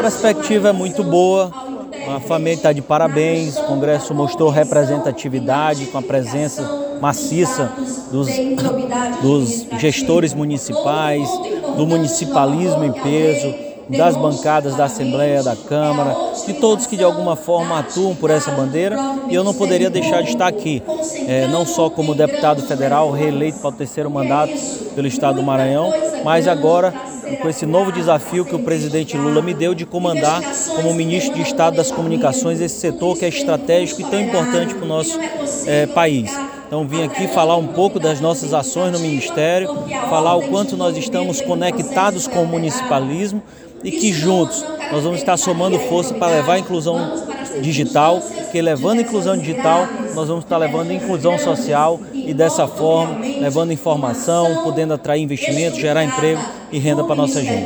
perspectiva é muito boa, a família está de parabéns, o Congresso mostrou representatividade com a presença maciça dos gestores municipais, do municipalismo em peso, das bancadas da Assembleia, da Câmara, de todos que de alguma forma atuam por essa bandeira, e eu não poderia deixar de estar aqui, não só como deputado federal reeleito para o 3º mandato pelo estado do Maranhão, mas agora com esse novo desafio que o presidente Lula me deu de comandar como ministro de Estado das Comunicações esse setor que é estratégico e tão importante para o nosso país. Então vim aqui falar um pouco das nossas ações no Ministério, falar o quanto nós estamos conectados com o municipalismo e que juntos nós vamos estar somando força para levar a inclusão digital, porque levando a inclusão digital nós vamos estar levando a inclusão social e dessa forma levando informação, podendo atrair investimento, gerar emprego e renda para a nossa gente.